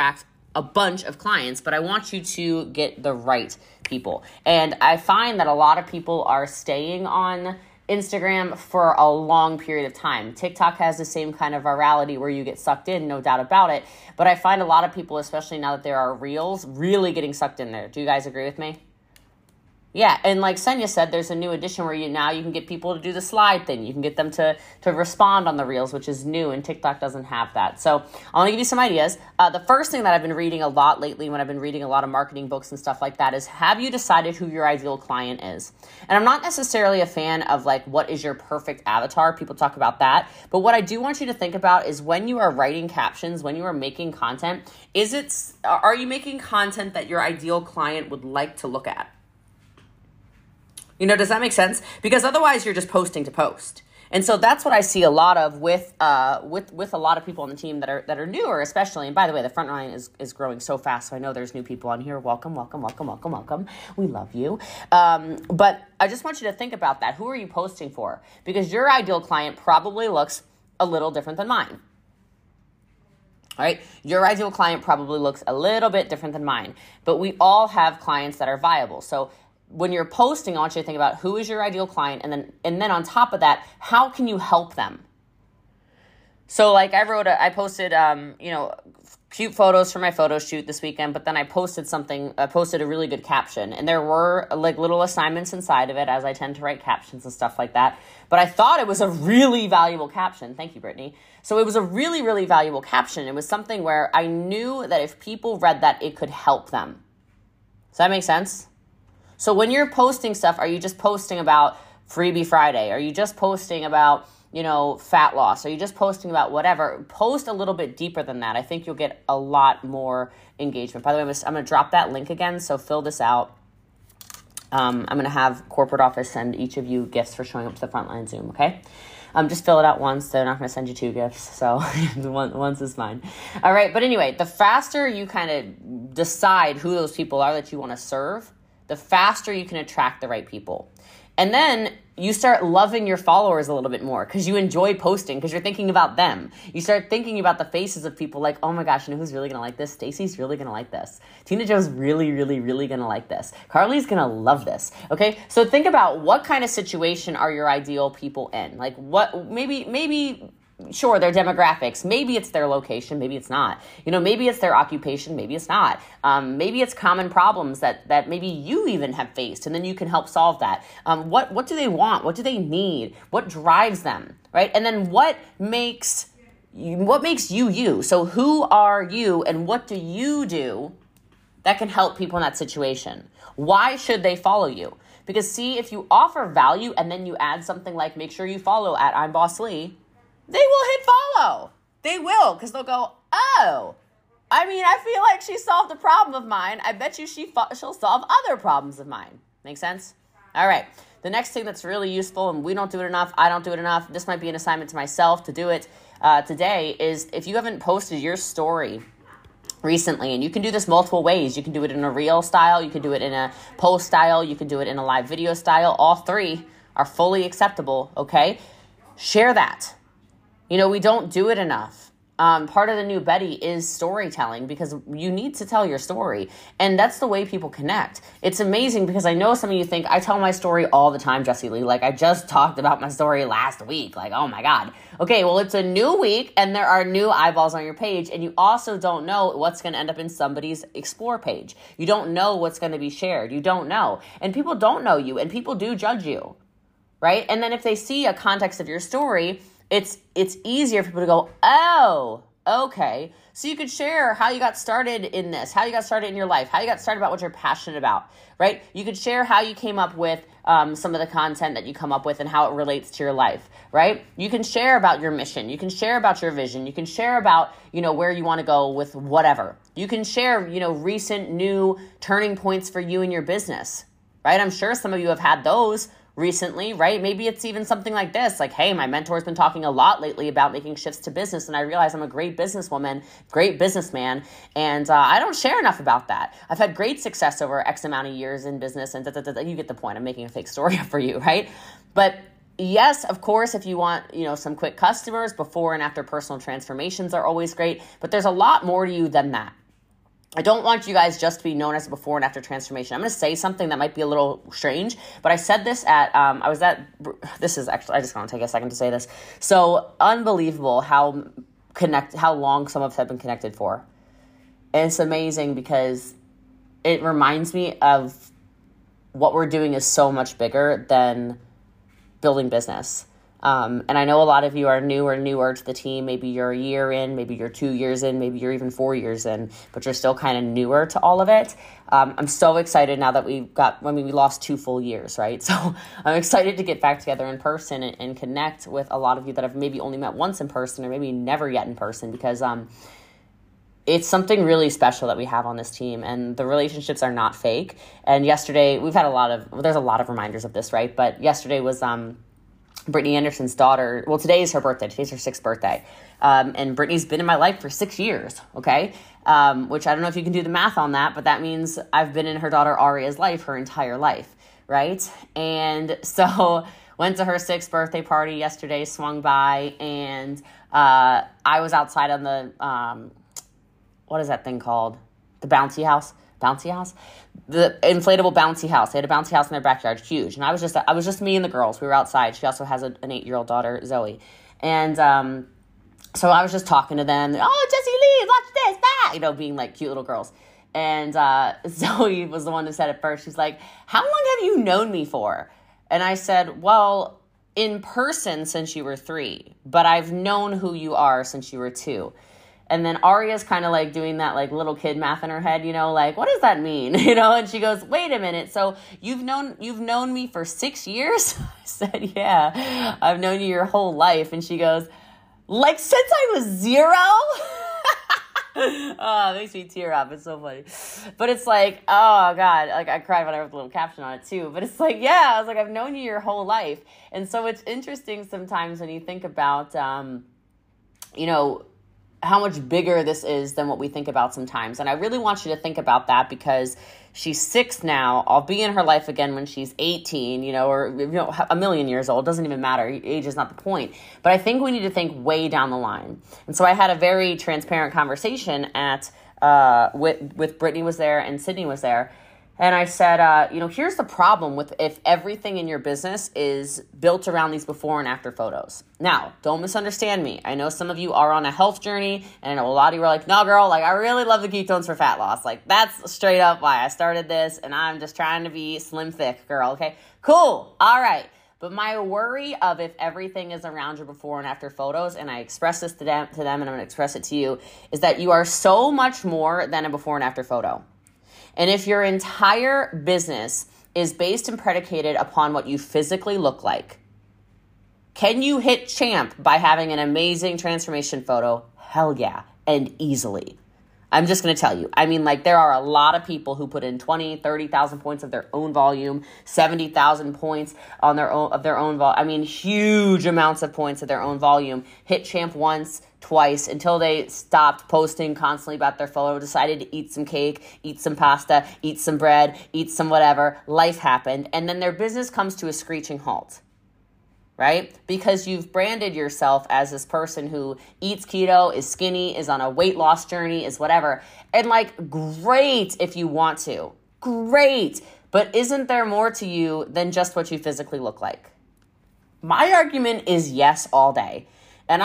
attract a bunch of clients, but I want you to get the right people. And I find that a lot of people are staying on Instagram for a long period of time. TikTok has the same kind of virality where you get sucked in, no doubt about it. But I find a lot of people, especially now that there are reels, really getting sucked in there. Do you guys agree with me? Yeah, and like Senya said, there's a new addition where you can get people to do the slide thing. You can get them to respond on the reels, which is new, and TikTok doesn't have that. So I want to give you some ideas. The first thing that I've been reading a lot lately when I've been reading a lot of marketing books and stuff like that is, have you decided who your ideal client is? And I'm not necessarily a fan of like, what is your perfect avatar? People talk about that. But what I do want you to think about is, when you are writing captions, when you are making content, are you making content that your ideal client would like to look at? Does that make sense? Because otherwise you're just posting to post. And so that's what I see a lot of with a lot of people on the team that are newer, especially. And by the way, the front line is growing so fast. So I know there's new people on here. Welcome, welcome, welcome, welcome, welcome. We love you. But I just want you to think about that. Who are you posting for? Because your ideal client probably looks a little different than mine. All right. Your ideal client probably looks a little bit different than mine, but we all have clients that are viable. So when you're posting, I want you to think about who is your ideal client, and then on top of that, how can you help them? So like I posted, cute photos for my photo shoot this weekend, but then I posted a really good caption, and there were like little assignments inside of it, as I tend to write captions and stuff like that. But I thought it was a really valuable caption. Thank you, Brittany. So it was a really, really valuable caption. It was something where I knew that if people read that, it could help them. Does that make sense? So when you're posting stuff, are you just posting about Freebie Friday? Are you just posting about, fat loss? Are you just posting about whatever? Post a little bit deeper than that. I think you'll get a lot more engagement. By the way, I'm going to drop that link again, so fill this out. I'm going to have corporate office send each of you gifts for showing up to the Frontline Zoom, okay? Just fill it out once. They're not going to send you 2 gifts, so once is fine. All right, but anyway, the faster you kind of decide who those people are that you want to serve, the faster you can attract the right people. And then you start loving your followers a little bit more because you enjoy posting, because you're thinking about them. You start thinking about the faces of people like, oh my gosh, who's really going to like this? Stacy's really going to like this. Tina Jo's really, really, really going to like this. Carly's going to love this. Okay. So think about, what kind of situation are your ideal people in? Like maybe sure, their demographics, maybe it's their location, maybe it's not. Maybe it's their occupation, maybe it's not. Maybe it's common problems that maybe you even have faced, and then you can help solve that. What do they want? What do they need? What drives them, right? And then what makes you you? So who are you, and what do you do that can help people in that situation? Why should they follow you? Because see, if you offer value and then you add something like, make sure you follow at I'm Boss Lee, they will hit follow. They will, because they'll go, oh, I feel like she solved a problem of mine. I bet you she'll solve other problems of mine. Make sense? All right. The next thing that's really useful, and we don't do it enough, I don't do it enough, this might be an assignment to myself to do it today, is if you haven't posted your story recently, and you can do this multiple ways. You can do it in a reel style. You can do it in a post style. You can do it in a live video style. All 3 are fully acceptable, okay? Share that. We don't do it enough. Part of the new Betty is storytelling, because you need to tell your story. And that's the way people connect. It's amazing, because I know some of you think, I tell my story all the time, Jessie Lee. Like, I just talked about my story last week. Like, oh my God. Okay, well, it's a new week and there are new eyeballs on your page. And you also don't know what's going to end up in somebody's explore page. You don't know what's going to be shared. You don't know. And people don't know you, and people do judge you, right? And then if they see a context of your story, it's easier for people to go, oh, okay. So you could share how you got started in this, how you got started in your life, how you got started about what you're passionate about, right? You could share how you came up with some of the content that you come up with and how it relates to your life, right? You can share about your mission. You can share about your vision. You can share about, where you want to go with whatever. You can share, recent new turning points for you in your business, right? I'm sure some of you have had those recently, right? Maybe it's even something like this, like, hey, my mentor's been talking a lot lately about making shifts to business, and I realize I'm a great businesswoman, great businessman, and I don't share enough about that. I've had great success over X amount of years in business, and you get the point. I'm making a fake story up for you, right? But yes, of course, if you want, some quick customers, before and after personal transformations are always great, but there's a lot more to you than that. I don't want you guys just to be known as a before and after transformation. I'm going to say something that might be a little strange, but I said this at, this is actually, I just want to take a second to say this. So unbelievable how long some of us have been connected for. And it's amazing because it reminds me of what we're doing is so much bigger than building business. And I know a lot of you are newer to the team. Maybe you're a year in, maybe you're 2 years in, maybe you're even 4 years in, but you're still kind of newer to all of it. I'm so excited now that we lost 2 full years, right? So I'm excited to get back together in person and connect with a lot of you that I've maybe only met once in person or maybe never yet in person, because it's something really special that we have on this team, and the relationships are not fake. And yesterday, there's a lot of reminders of this, right? But yesterday was Brittany Anderson's daughter. Well, today is her birthday. Today's her 6th birthday. And Brittany's been in my life for 6 years, okay? Which I don't know if you can do the math on that, but that means I've been in her daughter Aria's life her entire life, right? And so went to her 6th birthday party yesterday, swung by, and I was outside on the, what is that thing called? The bouncy house? The inflatable bouncy house. They had a bouncy house in their backyard, huge. And I was just me and the girls. We were outside. She also has an 8-year-old daughter, Zoe. And so I was just talking to them. Oh, Jessie Lee, watch this, that, being like cute little girls. And Zoe was the one that said it first. She's like, how long have you known me for? And I said, well, in person since you were 3, but I've known who you are since you were 2. And then Aria's kind of like doing that like little kid math in her head, like, what does that mean? And she goes, wait a minute. So you've known me for 6 years? I said, yeah, I've known you your whole life. And she goes, like since I was 0? Oh, it makes me tear up. It's so funny. But it's like, oh God, like I cried when I wrote the little caption on it too. But it's like, yeah, I was like, I've known you your whole life. And so it's interesting sometimes when you think about, how much bigger this is than what we think about sometimes. And I really want you to think about that, because she's 6 now. I'll be in her life again when she's 18, or a million years old. Doesn't even matter. Age is not the point. But I think we need to think way down the line. And so I had a very transparent conversation with Brittany was there and Sydney was there. And I said, here's the problem with if everything in your business is built around these before and after photos. Now, don't misunderstand me. I know some of you are on a health journey, and I know a lot of you are like, no, girl, like I really love the ketones for fat loss. Like that's straight up why I started this, and I'm just trying to be slim thick, girl, okay? Cool, all right. But my worry of if everything is around your before and after photos, and I express this to them, and I'm going to express it to you, is that you are so much more than a before and after photo. And if your entire business is based and predicated upon what you physically look like, can you hit champ by having an amazing transformation photo? Hell yeah, and easily. I'm just going to tell you. I mean, like there are a lot of people who put in 20, 30,000 points of their own volume, 70,000 points on their own volume. I mean, huge amounts of points of their own volume. Hit champ once, twice, until they stopped posting constantly about their photo, decided to eat some cake, eat some pasta, eat some bread, eat some whatever. Life happened. And then their business comes to a screeching halt. Right? Because you've branded yourself as this person who eats keto, is skinny, is on a weight loss journey, is whatever. And like, great if you want to. Great. But isn't there more to you than just what you physically look like? My argument is yes all day. And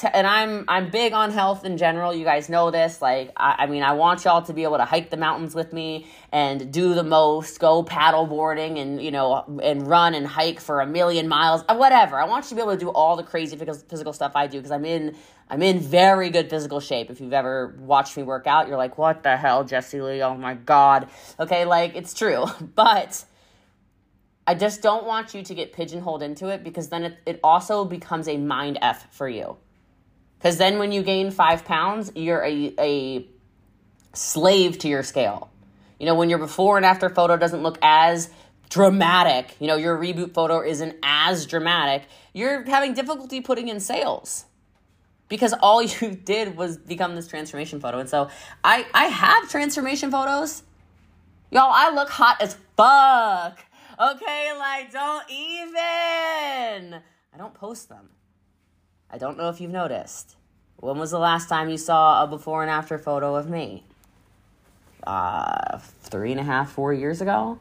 I'm big on health in general. You guys know this. Like, I mean, I want y'all to be able to hike the mountains with me and do the most, go paddle boarding and, and run and hike for 1,000,000 miles, whatever. I want you to be able to do all the crazy physical stuff I do, because I'm in very good physical shape. If you've ever watched me work out, you're like, what the hell, Jessie Lee? Oh my God. Okay. Like it's true, but I just don't want you to get pigeonholed into it, because then it also becomes a mind F for you. Because then when you gain 5 pounds, you're a slave to your scale. When your before and after photo doesn't look as dramatic, your reboot photo isn't as dramatic, you're having difficulty putting in sales. Because all you did was become this transformation photo. And so I have transformation photos. Y'all, I look hot as fuck. Okay, like, don't even. I don't post them. I don't know if you've noticed. When was the last time you saw a before and after photo of me? 3.5, 4 years ago.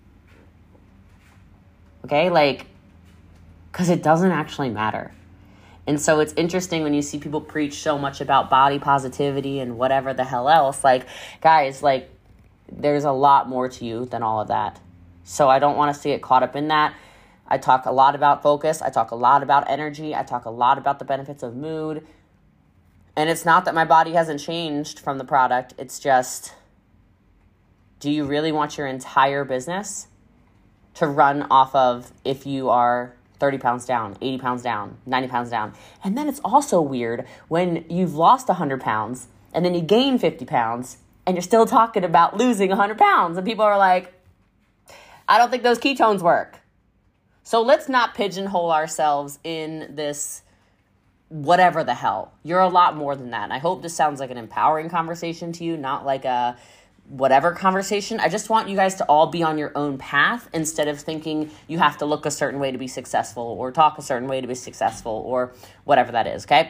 Okay, like, because it doesn't actually matter. And so it's interesting when you see people preach so much about body positivity and whatever the hell else. Like, guys, like, there's a lot more to you than all of that. So I don't want us to get caught up in that. I talk a lot about focus. I talk a lot about energy. I talk a lot about the benefits of mood. And it's not that my body hasn't changed from the product. It's just, do you really want your entire business to run off of if you are 30 pounds down, 80 pounds down, 90 pounds down? And then it's also weird when you've lost 100 pounds and then you gain 50 pounds and you're still talking about losing 100 pounds. And people are like, I don't think those ketones work. So let's not pigeonhole ourselves in this whatever the hell. You're a lot more than that. And I hope this sounds like an empowering conversation to you, not like a whatever conversation. I just want you guys to all be on your own path instead of thinking you have to look a certain way to be successful or talk a certain way to be successful or whatever that is, okay?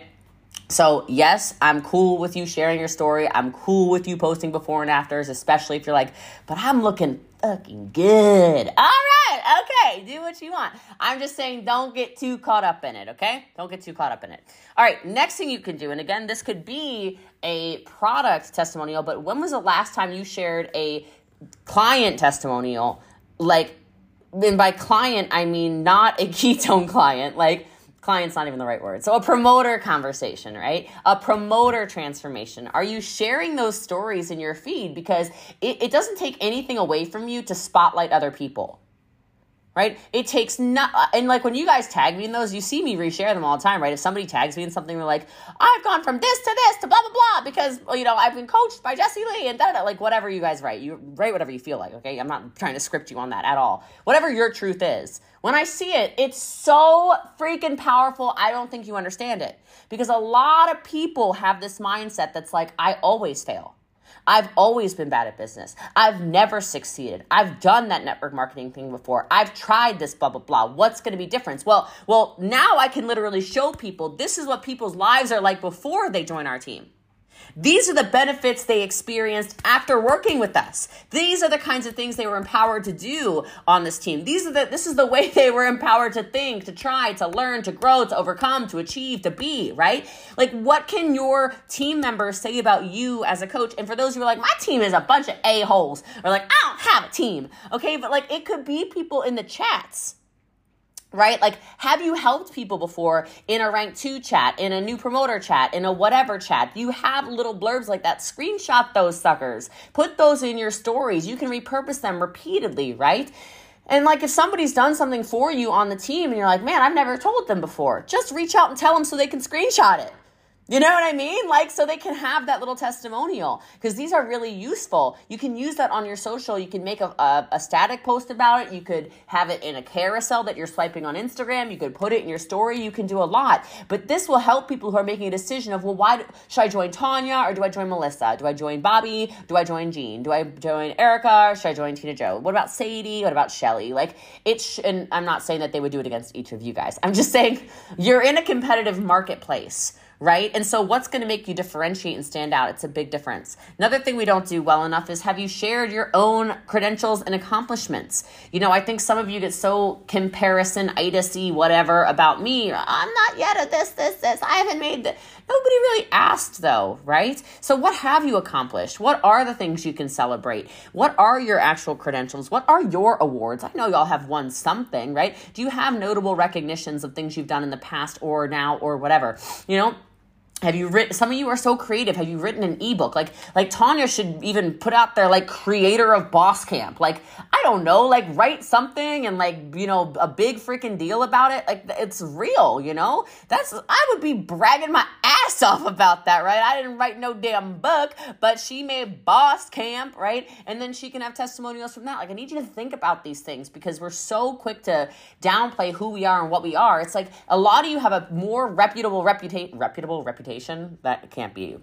So yes, I'm cool with you sharing your story. I'm cool with you posting before and afters, especially if you're like, but I'm looking fucking good. All right, okay, do what you want. I'm just saying don't get too caught up in it, okay? Don't get too caught up in it. All right, next thing you can do, and again, this could be a product testimonial, but when was the last time you shared a client testimonial? Like, and by client, I mean not a ketone client, like, client's not even the right word. So a promoter conversation, right? A promoter transformation. Are you sharing those stories in your feed? Because it doesn't take anything away from you to spotlight other people, right? It takes and like when you guys tag me in those, you see me reshare them all the time, right? If somebody tags me in something, they're like, I've gone from this to blah, blah, blah, because, you know, I've been coached by Jessie Lee and da-da-da, like whatever you guys write. You write whatever you feel like, okay? I'm not trying to script you on that at all. Whatever your truth is. When I see it, it's so freaking powerful, I don't think you understand it. Because a lot of people have this mindset that's like, I always fail. I've always been bad at business. I've never succeeded. I've done that network marketing thing before. I've tried this blah, blah, blah. What's going to be different? Well, now I can literally show people this is what people's lives are like before they join our team. These are the benefits they experienced after working with us. These are the kinds of things they were empowered to do on this team. This is the way they were empowered to think, to try, to learn, to grow, to overcome, to achieve, to be, right? Like, what can your team members say about you as a coach? And for those who are like, my team is a bunch of a-holes, or like, I don't have a team, okay? But like, it could be people in the chats, right? Like, have you helped people before in a rank 2 chat, in a new promoter chat, in a whatever chat? You have little blurbs like that. Screenshot those suckers. Put those in your stories. You can repurpose them repeatedly, right? And like, if somebody's done something for you on the team and you're like, man, I've never told them before, just reach out and tell them so they can screenshot it. You know what I mean? Like, so they can have that little testimonial, because these are really useful. You can use that on your social. You can make a static post about it. You could have it in a carousel that you're swiping on Instagram. You could put it in your story. You can do a lot. But this will help people who are making a decision of, well, should I join Tanya or do I join Melissa? Do I join Bobby? Do I join Jean? Do I join Erica or should I join Tina Jo? What about Sadie? What about Shelly? Like, and I'm not saying that they would do it against each of you guys. I'm just saying you're in a competitive marketplace, right? And so what's going to make you differentiate and stand out? It's a big difference. Another thing we don't do well enough is, have you shared your own credentials and accomplishments? You know, I think some of you get so comparison-itis-y whatever about me. I'm not yet at this. I haven't made that. Nobody really asked though, right? So what have you accomplished? What are the things you can celebrate? What are your actual credentials? What are your awards? I know y'all have won something, right? Do you have notable recognitions of things you've done in the past or now or whatever? You know, have you written, some of you are so creative. Have you written an ebook? Like Tanya should even put out there, like, creator of Boss Camp. Like, I don't know, like, write something and, like, you know, a big freaking deal about it. Like, it's real, you know? I would be bragging my ass off about that, right? I didn't write no damn book, but she made Boss Camp, right? And then she can have testimonials from that. Like, I need you to think about these things, because we're so quick to downplay who we are and what we are. It's like a lot of you have a more reputable reputation. That can't be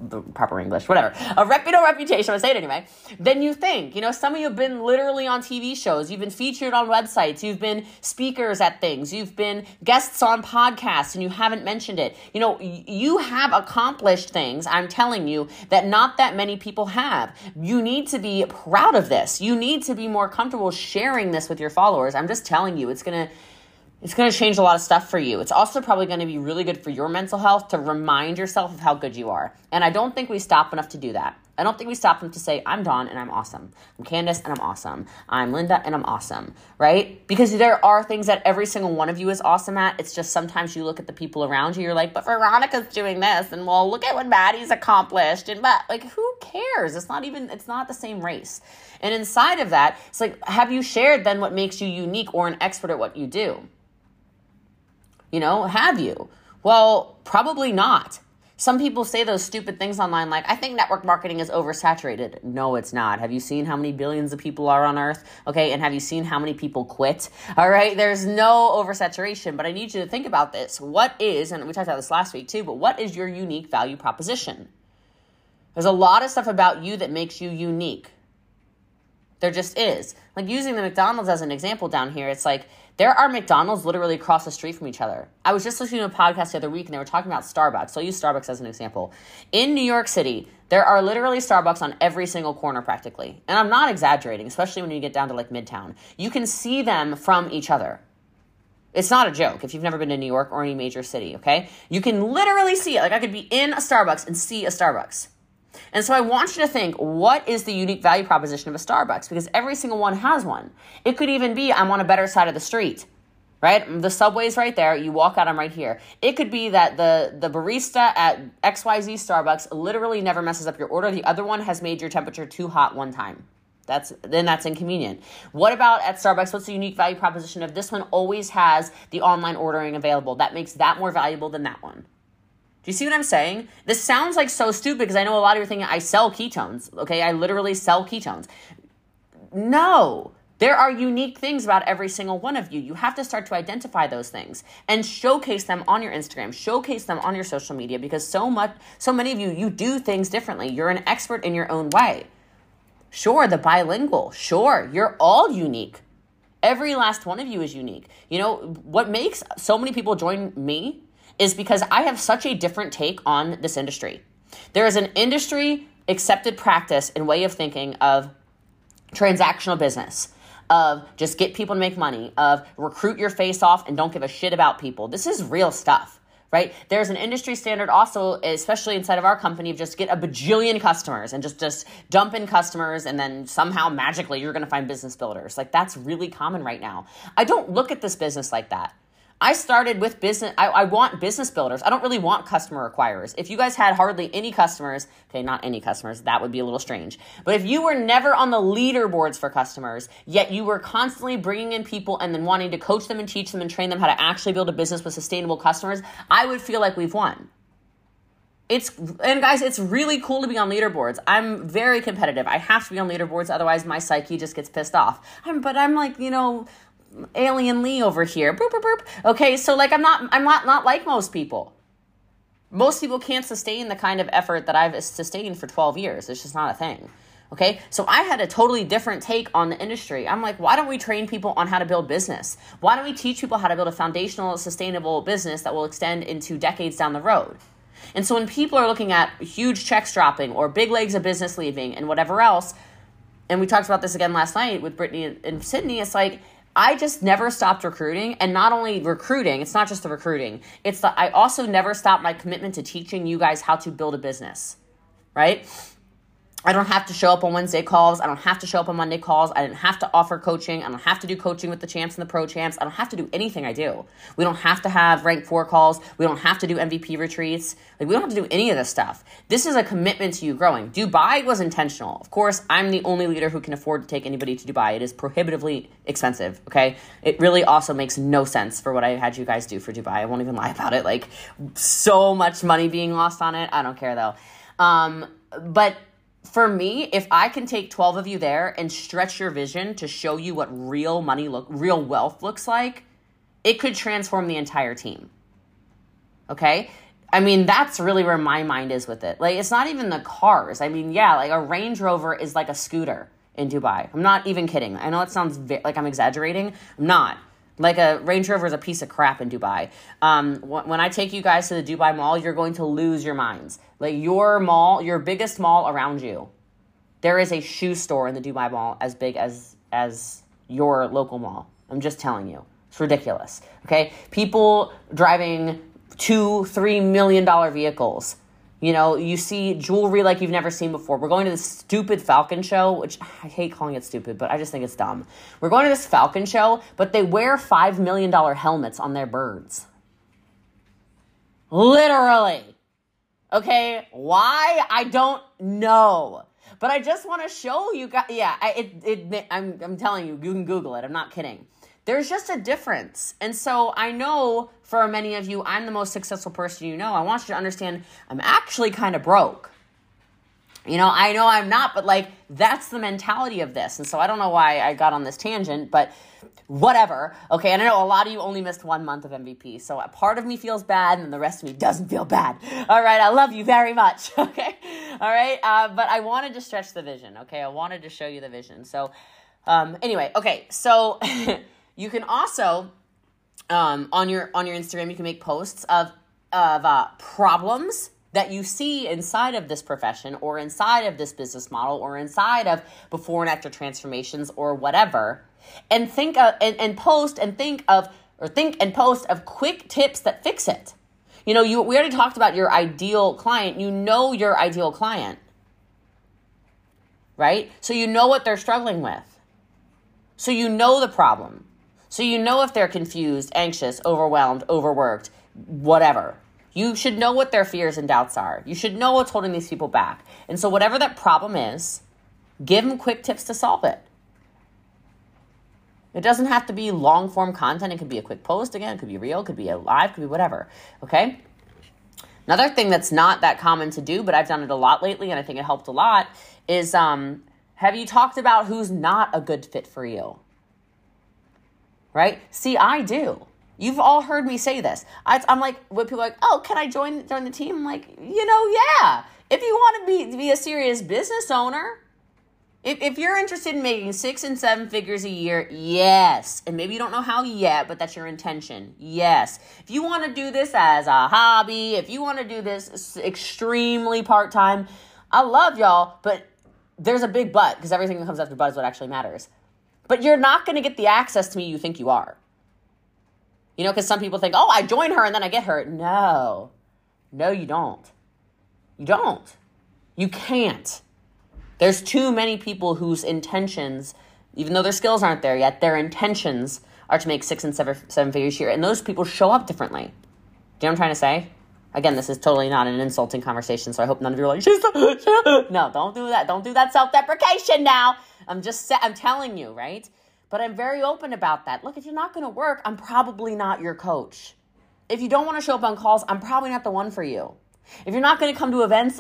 the proper English, whatever, a reputable reputation, I'm going to say it anyway, then you think, some of you have been literally on TV shows, you've been featured on websites, you've been speakers at things, you've been guests on podcasts, and you haven't mentioned it. You have accomplished things, I'm telling you, that not that many people have. You need to be proud of this. You need to be more comfortable sharing this with your followers. I'm just telling you, it's going to change a lot of stuff for you. It's also probably going to be really good for your mental health to remind yourself of how good you are. And I don't think we stop enough to do that. I don't think we stop enough to say, I'm Dawn and I'm awesome. I'm Candace and I'm awesome. I'm Linda and I'm awesome, right? Because there are things that every single one of you is awesome at. It's just sometimes you look at the people around you, you're like, but Veronica's doing this, and well, look at what Maddie's accomplished. And but like, who cares? It's not the same race. And inside of that, it's like, have you shared then what makes you unique or an expert at what you do? Have you? Well, probably not. Some people say those stupid things online like, I think network marketing is oversaturated. No, it's not. Have you seen how many billions of people are on earth? Okay, and have you seen how many people quit? All right, there's no oversaturation, but I need you to think about this. What is, and we talked about this last week too, but what is your unique value proposition? There's a lot of stuff about you that makes you unique. There just is. Like using the McDonald's as an example down here, it's like, there are McDonald's literally across the street from each other. I was just listening to a podcast the other week and they were talking about Starbucks. So I'll use Starbucks as an example. In New York City, there are literally Starbucks on every single corner practically. And I'm not exaggerating, especially when you get down to like Midtown. You can see them from each other. It's not a joke if you've never been to New York or any major city, okay? You can literally see it. Like I could be in a Starbucks and see a Starbucks. And so I want you to think, what is the unique value proposition of a Starbucks? Because every single one has one. It could even be, I'm on a better side of the street, right? The subway's right there. You walk out, I'm right here. It could be that the barista at XYZ Starbucks literally never messes up your order. The other one has made your temperature too hot one time. That's inconvenient. What about at Starbucks? What's the unique value proposition of this one always has the online ordering available? That makes that more valuable than that one. Do you see what I'm saying? This sounds like so stupid because I know a lot of you are thinking I sell ketones. Okay, I literally sell ketones. No, there are unique things about every single one of you. You have to start to identify those things and showcase them on your Instagram, showcase them on your social media because so many of you do things differently. You're an expert in your own way. Sure, the bilingual. Sure, you're all unique. Every last one of you is unique. What makes so many people join me is because I have such a different take on this industry. There is an industry accepted practice and way of thinking of transactional business, of just get people to make money, of recruit your face off and don't give a shit about people. This is real stuff, right? There's an industry standard also, especially inside of our company, of just get a bajillion customers and just dump in customers and then somehow magically you're going to find business builders. Like that's really common right now. I don't look at this business like that. I started with business. I want business builders. I don't really want customer acquirers. If you guys had hardly any customers, okay, not any customers, that would be a little strange. But if you were never on the leaderboards for customers, yet you were constantly bringing in people and then wanting to coach them and teach them and train them how to actually build a business with sustainable customers, I would feel like we've won. And guys, it's really cool to be on leaderboards. I'm very competitive. I have to be on leaderboards. Otherwise my psyche just gets pissed off. But I'm like, Alien Lee over here. Boop, boop, boop. Okay, so like I'm not like most people. Most people can't sustain the kind of effort that I've sustained for 12 years. It's just not a thing. Okay, so I had a totally different take on the industry. I'm like, why don't we train people on how to build business? Why don't we teach people how to build a foundational, sustainable business that will extend into decades down the road? And so when people are looking at huge checks dropping or big legs of business leaving and whatever else, and we talked about this again last night with Brittany and Sydney, it's like, I just never stopped recruiting, and not only recruiting, it's not just the recruiting, it's that I also never stopped my commitment to teaching you guys how to build a business, right? I don't have to show up on Wednesday calls. I don't have to show up on Monday calls. I didn't have to offer coaching. I don't have to do coaching with the champs and the pro champs. I don't have to do anything I do. We don't have to have rank 4 calls. We don't have to do MVP retreats. Like we don't have to do any of this stuff. This is a commitment to you growing. Dubai was intentional. Of course, I'm the only leader who can afford to take anybody to Dubai. It is prohibitively expensive, okay? It really also makes no sense for what I had you guys do for Dubai. I won't even lie about it. Like so much money being lost on it. I don't care though. But for me, if I can take 12 of you there and stretch your vision to show you what real wealth looks like, it could transform the entire team. Okay? I mean, that's really where my mind is with it. Like, it's not even the cars. I mean, yeah, like a Range Rover is like a scooter in Dubai. I'm not even kidding. I know it sounds like I'm exaggerating. I'm not. Like a Range Rover is a piece of crap in Dubai. When I take you guys to the Dubai Mall, you're going to lose your minds. Like your mall, your biggest mall around you, there is a shoe store in the Dubai Mall as big as your local mall. I'm just telling you. It's ridiculous. Okay? People driving $2-3 million vehicles. You know, you see jewelry like you've never seen before. We're going to this stupid Falcon show, which I hate calling it stupid, but I just think it's dumb. We're going to this Falcon show, but they wear $5 million helmets on their birds. Literally. Okay? Why? I don't know. But I just want to show you guys. Yeah, I'm telling you, you can Google it. I'm not kidding. There's just a difference. And so I know for many of you, I'm the most successful person you know. I want you to understand I'm actually kind of broke. You know I'm not, but like that's the mentality of this. And so I don't know why I got on this tangent, but whatever. Okay, and I know a lot of you only missed 1 month of MVP. So a part of me feels bad and the rest of me doesn't feel bad. All right, I love you very much. Okay, all right. But I wanted to stretch the vision. Okay, I wanted to show you the vision. So anyway, okay, so... You can also, on your Instagram, you can make posts of problems that you see inside of this profession or inside of this business model or inside of before and after transformations or whatever, and think post of quick tips that fix it. You know, we already talked about your ideal client. You know your ideal client, right? So you know what they're struggling with. So you know the problem. So you know if they're confused, anxious, overwhelmed, overworked, whatever. You should know what their fears and doubts are. You should know what's holding these people back. And so whatever that problem is, give them quick tips to solve it. It doesn't have to be long form content. It could be a quick post again. It could be real. It could be a live. It could be whatever. Okay? Another thing that's not that common to do, but I've done it a lot lately and I think it helped a lot, is have you talked about who's not a good fit for you? Right? See, I do. You've all heard me say this. I'm like, when people are like, oh, can I join the team? I'm like, yeah. If you want to be a serious business owner, if you're interested in making 6 and 7 figures a year, yes. And maybe you don't know how yet, but that's your intention. Yes. If you want to do this as a hobby, if you want to do this extremely part-time, I love y'all, but there's a big but, because everything that comes after but is what actually matters. But you're not going to get the access to me you think you are. You know, because some people think, oh, I join her and then I get her. No, you don't. You don't. You can't. There's too many people whose intentions, even though their skills aren't there yet, their intentions are to make 6 and 7 figures a year. And those people show up differently. Do you know what I'm trying to say? Again, this is totally not an insulting conversation, so I hope none of you are like, no, don't do that. Don't do that self-deprecation now. I'm telling you, right? But I'm very open about that. Look, if you're not going to work, I'm probably not your coach. If you don't want to show up on calls, I'm probably not the one for you. If you're not going to come to events,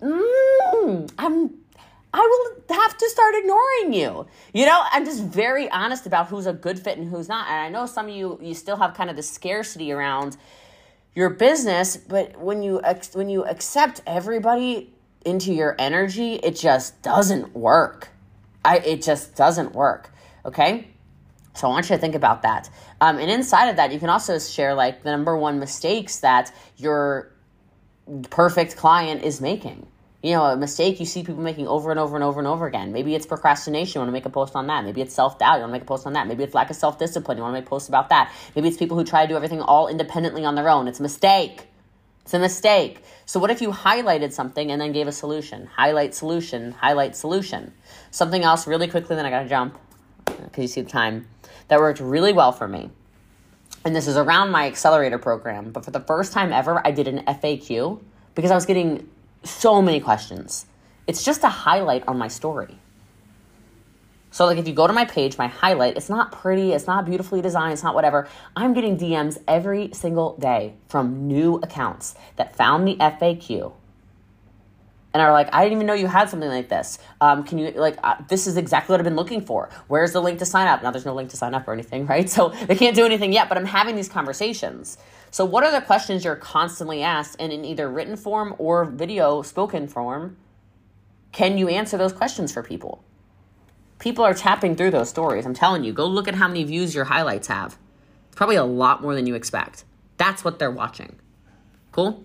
I will have to start ignoring you. You know, I'm just very honest about who's a good fit and who's not. And I know some of you still have kind of the scarcity around your business, but when you accept everybody into your energy, it just doesn't work. It just doesn't work, okay? So I want you to think about that. And inside of that, you can also share like the number one mistakes that your perfect client is making. You know, a mistake you see people making over and over and over and over again. Maybe it's procrastination. You want to make a post on that. Maybe it's self-doubt. You want to make a post on that. Maybe it's lack of self-discipline. You want to make posts about that. Maybe it's people who try to do everything all independently on their own. It's a mistake. It's a mistake. So what if you highlighted something and then gave a solution? Highlight solution, highlight solution. Something else really quickly, then I got to jump because you see the time, that worked really well for me. And this is around my accelerator program. But for the first time ever, I did an FAQ because I was getting so many questions. It's just a highlight on my story. So like if you go to my page, my highlight, it's not pretty, it's not beautifully designed, it's not whatever. I'm getting DMs every single day from new accounts that found the FAQ and are like, I didn't even know you had something like this. Can you, this is exactly what I've been looking for. Where's the link to sign up? Now there's no link to sign up or anything, right? So they can't do anything yet, but I'm having these conversations. So what are the questions you're constantly asked, and in either written form or video spoken form, can you answer those questions for people? People are tapping through those stories. I'm telling you, go look at how many views your highlights have. It's probably a lot more than you expect. That's what they're watching. Cool?